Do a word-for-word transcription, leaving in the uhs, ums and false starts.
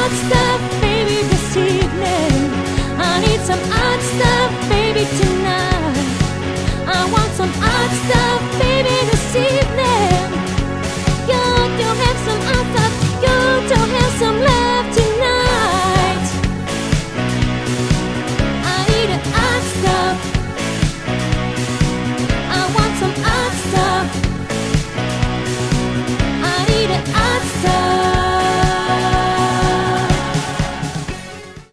odd stuff, baby, this evening. I need some odd stuff, baby, tonight. I want some odd stuff, baby.